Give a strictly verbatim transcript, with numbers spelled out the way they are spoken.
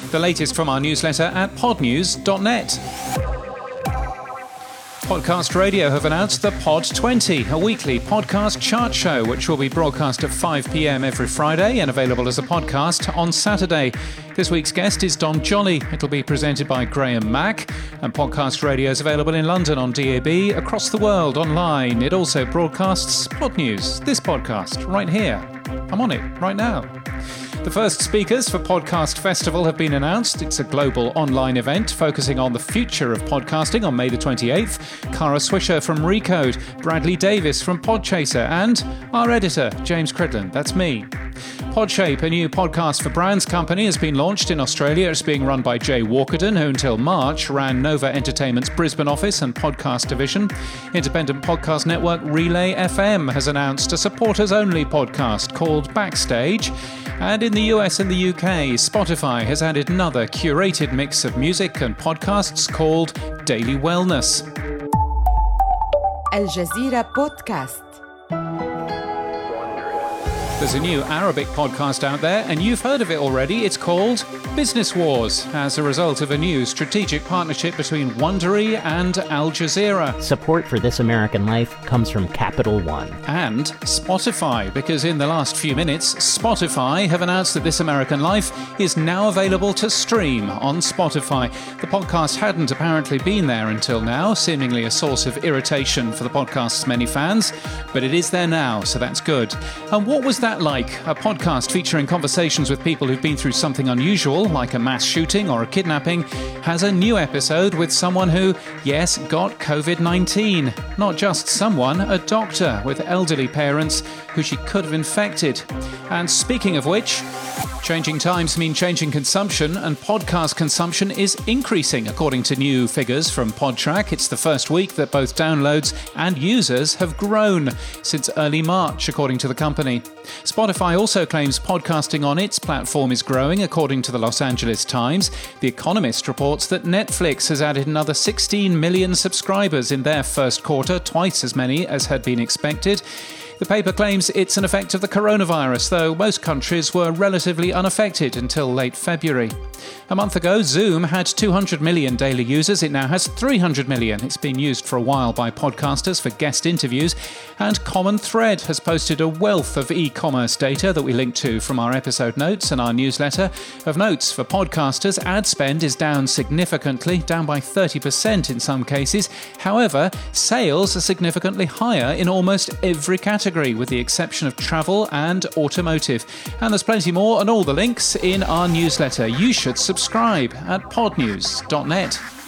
The latest from our newsletter at podnews dot net. Podcast Radio have announced the Pod twenty, a weekly podcast chart show which will be broadcast at five p.m. every Friday and available as a podcast on Saturday. This week's guest is Don Jolly. It'll be presented by Graham Mack, and Podcast Radio is available in London on D A B, across the world online. It also broadcasts Pod News, this podcast, right here. I'm on it right now. The first speakers for Podcast Festival have been announced. It's a global online event focusing on the future of podcasting on May the twenty-eighth. Cara Swisher from Recode, Bradley Davis from Podchaser, and our editor, James Cridland. That's me. Podshape, a new podcast for brands company, has been launched in Australia. It's being run by Jay Walkerden, who until March ran Nova Entertainment's Brisbane office and podcast division. Independent podcast network Relay F M has announced a supporters-only podcast called Backstage. And in the U S and the U K, Spotify has added another curated mix of music and podcasts called Daily Wellness. Al Jazeera Podcast. There's a new Arabic podcast out there, and you've heard of it already. It's called Business Wars, as a result of a new strategic partnership between Wondery and Al Jazeera. Support for This American Life comes from Capital One. And Spotify, because in the last few minutes, Spotify have announced that This American Life is now available to stream on Spotify. The podcast hadn't apparently been there until now, seemingly a source of irritation for the podcast's many fans, but it is there now, so that's good. And what was that like? A podcast featuring conversations with people who've been through something unusual, like a mass shooting or a kidnapping, has a new episode with someone who, yes, got covid nineteen. Not just someone, a doctor with elderly parents who she could have infected. And speaking of which, changing times mean changing consumption, and podcast consumption is increasing, according to new figures from Podtrac. It's the first week that both downloads and users have grown since early March, according to the company. Spotify also claims podcasting on its platform is growing, according to the Los Angeles Times. The Economist reports that Netflix has added another sixteen million subscribers in their first quarter, twice as many as had been expected. The paper claims it's an effect of the coronavirus, though most countries were relatively unaffected until late February. A month ago, Zoom had two hundred million daily users. It now has three hundred million. It's been used for a while by podcasters for guest interviews. And Common Thread has posted a wealth of e-commerce data that we link to from our episode notes and our newsletter. Of notes for podcasters, ad spend is down significantly, down by thirty percent in some cases. However, sales are significantly higher in almost every category, with the exception of travel and automotive. And there's plenty more, and all the links in our newsletter. You should subscribe at podnews dot net.